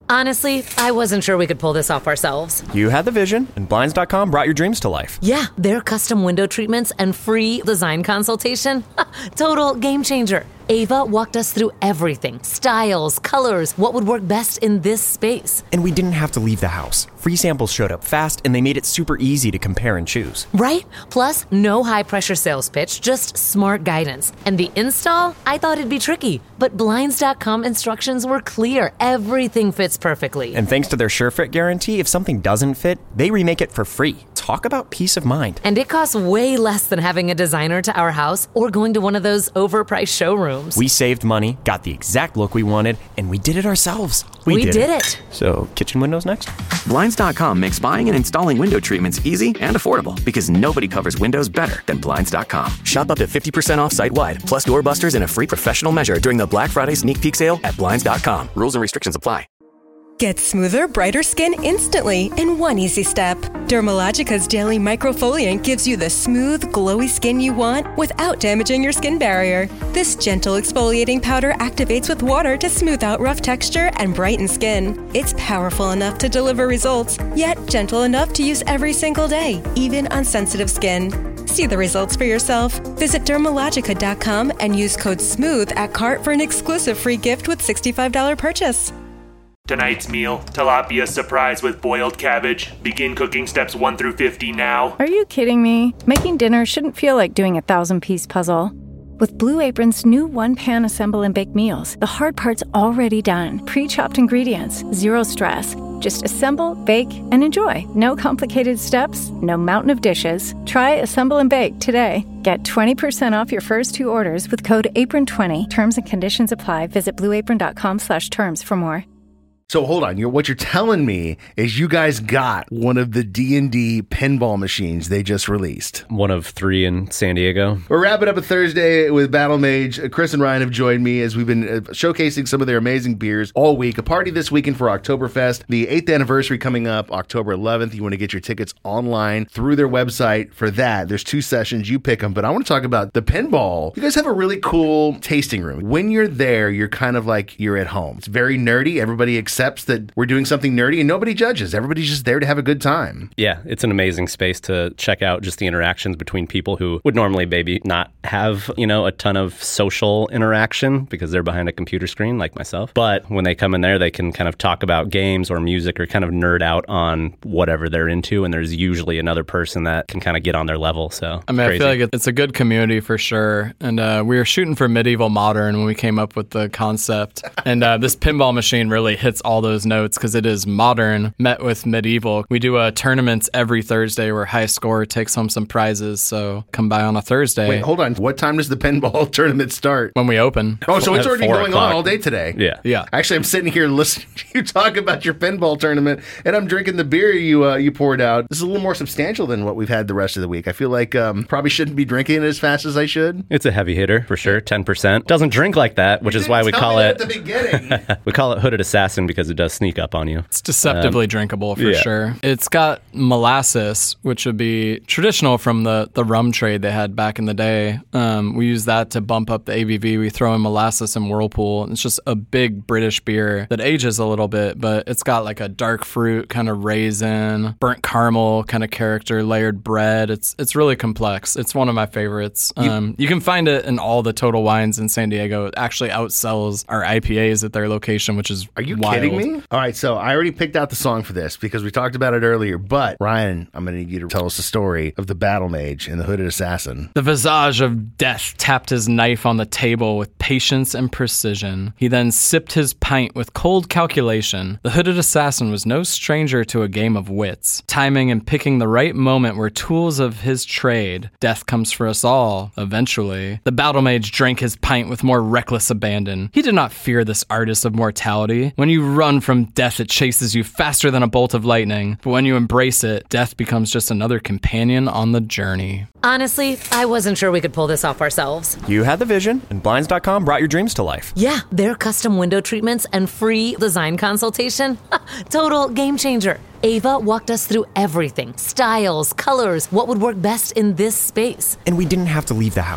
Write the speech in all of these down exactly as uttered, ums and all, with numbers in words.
Honestly, I wasn't sure we could pull this off ourselves. You had the vision, and Blinds dot com brought your dreams to life. Yeah, their custom window treatments and free design consultation. Total game changer. Ava walked us through everything. Styles, colors, what would work best in this space. And we didn't have to leave the house. Free samples showed up fast, and they made it super easy to compare and choose. Right? Plus, no high-pressure sales pitch, just smart guidance. And the install? I thought it'd be tricky, but Blinds dot com instructions were clear. Everything fits perfectly. And thanks to their SureFit guarantee, if something doesn't fit, they remake it for free. Talk about peace of mind. And it costs way less than having a designer to our house or going to one of those overpriced showrooms. We saved money, got the exact look we wanted, and we did it ourselves. We, we did, did it. it. So, kitchen windows next? Blinds dot com makes buying and installing window treatments easy and affordable because nobody covers windows better than Blinds dot com. Shop up to fifty percent off site-wide, plus doorbusters and a free professional measure during the Black Friday sneak peek sale at Blinds dot com. Rules and restrictions apply. Get smoother, brighter skin instantly in one easy step. Dermalogica's daily microfoliant gives you the smooth, glowy skin you want without damaging your skin barrier. This gentle exfoliating powder activates with water to smooth out rough texture and brighten skin. It's powerful enough to deliver results, yet gentle enough to use every single day, even on sensitive skin. See the results for yourself. Visit Dermalogica dot com and use code SMOOTH at cart for an exclusive free gift with sixty-five dollars purchase. Tonight's meal, tilapia surprise with boiled cabbage. Begin cooking steps one through fifty now. Are you kidding me? Making dinner shouldn't feel like doing a thousand-piece puzzle. With Blue Apron's new one-pan assemble and bake meals, the hard part's already done. Pre-chopped ingredients, zero stress. Just assemble, bake, and enjoy. No complicated steps, no mountain of dishes. Try Assemble and Bake today. Get twenty percent off your first two orders with code apron twenty. Terms and conditions apply. Visit blue apron dot com slash terms for more. So hold on, you're, what you're telling me is you guys got one of the D and D pinball machines they just released. One of three in San Diego. We're wrapping up a Thursday with Battle Mage. Chris and Ryan have joined me as we've been showcasing some of their amazing beers all week. A party this weekend for Oktoberfest. The eighth anniversary coming up October eleventh. You want to get your tickets online through their website for that. There's two sessions. You pick them. But I want to talk about the pinball. You guys have a really cool tasting room. When you're there, you're kind of like you're at home. It's very nerdy. Everybody accepts that we're doing something nerdy and nobody judges. Everybody's just there to have a good time. Yeah, it's an amazing space to check out just the interactions between people who would normally maybe not have, you know, a ton of social interaction because they're behind a computer screen like myself. But when they come in there, they can kind of talk about games or music or kind of nerd out on whatever they're into. And there's usually another person that can kind of get on their level. So I mean, crazy. I feel like it's a good community for sure. And uh, we were shooting for Medieval Modern when we came up with the concept. And uh, this pinball machine really hits all those notes because it is modern met with medieval. We do uh, tournaments every Thursday where high score takes home some prizes. So come by on a Thursday. Wait, hold on. What time does the pinball tournament start? When we open. Oh, so it's already been going o'clock. on all day today. Yeah. Yeah. Actually, I'm sitting here listening to you talk about your pinball tournament, and I'm drinking the beer you uh, you poured out. This is a little more substantial than what we've had the rest of the week. I feel like um, probably shouldn't be drinking it as fast as I should. It's a heavy hitter for sure, ten percent. Doesn't drink like that, which You is why we didn't call tell me it at the beginning. we call it Hooded Assassin because it does sneak up on you. It's deceptively um, drinkable for yeah. sure. It's got molasses, which would be traditional from the, the rum trade they had back in the day. Um, we use that to bump up the A B V. We throw in molasses and Whirlpool. It's just a big British beer that ages a little bit, but it's got like a dark fruit kind of raisin, burnt caramel kind of character, layered bread. It's it's really complex. It's one of my favorites. Um, you, you can find it in all the Total Wines in San Diego. It actually outsells our I P As at their location, which is Are you wild. kidding me? All right, so I already picked out the song for this because we talked about it earlier, but Ryan, I'm going to need you to tell us the story of the Battle Mage and the Hooded Assassin. The visage of death tapped his knife on the table with patience and precision. He then sipped his pint with cold calculation. The Hooded Assassin was no stranger to a game of wits. Timing and picking the right moment were tools of his trade. Death comes for us all, eventually. The Battle Mage drank his pint with more reckless abandon. He did not fear this artist of mortality. When you run from death, it chases you faster than a bolt of lightning. But when you embrace it, death becomes just another companion on the journey. Honestly, I wasn't sure we could pull this off ourselves. You had the vision, and Blinds dot com brought your dreams to life. Yeah, their custom window treatments and free design consultation. Total game changer. Ava walked us through everything. Styles, colors, what would work best in this space. And we didn't have to leave the house.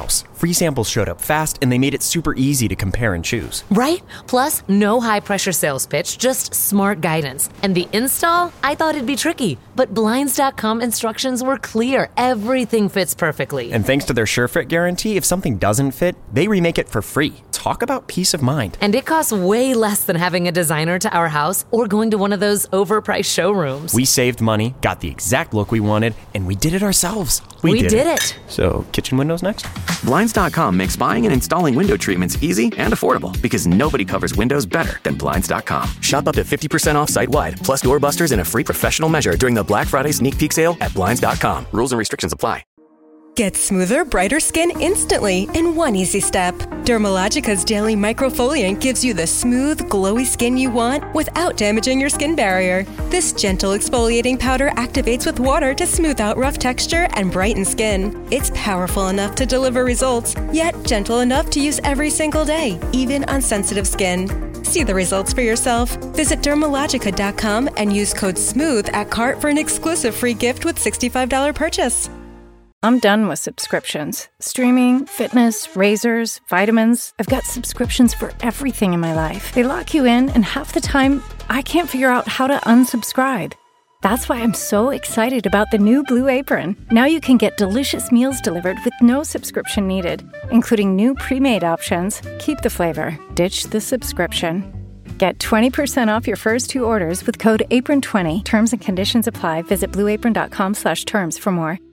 Free samples showed up fast, and they made it super easy to compare and choose. Right? Plus, no high-pressure sales pitch, just smart guidance. And the install? I thought it'd be tricky, but Blinds dot com instructions were clear. Everything fits perfectly. And thanks to their SureFit guarantee, if something doesn't fit, they remake it for free. Talk about peace of mind. And it costs way less than having a designer to our house or going to one of those overpriced showrooms. We saved money, got the exact look we wanted, and we did it ourselves. We, we did, did it. it. So, kitchen windows next? Blinds dot com makes buying and installing window treatments easy and affordable because nobody covers windows better than Blinds dot com. Shop up to fifty percent off site-wide, plus doorbusters and a free professional measure during the Black Friday sneak peek sale at Blinds dot com. Rules and restrictions apply. Get smoother, brighter skin instantly in one easy step. Dermalogica's Daily Microfoliant gives you the smooth, glowy skin you want without damaging your skin barrier. This gentle exfoliating powder activates with water to smooth out rough texture and brighten skin. It's powerful enough to deliver results, yet gentle enough to use every single day, even on sensitive skin. See the results for yourself. Visit Dermalogica dot com and use code SMOOTH at cart for an exclusive free gift with sixty-five dollars purchase. I'm done with subscriptions. Streaming, fitness, razors, vitamins. I've got subscriptions for everything in my life. They lock you in, and half the time, I can't figure out how to unsubscribe. That's why I'm so excited about the new Blue Apron. Now you can get delicious meals delivered with no subscription needed, including new pre-made options. Keep the flavor. Ditch the subscription. Get twenty percent off your first two orders with code apron twenty. Terms and conditions apply. Visit blue apron dot com slash terms for more.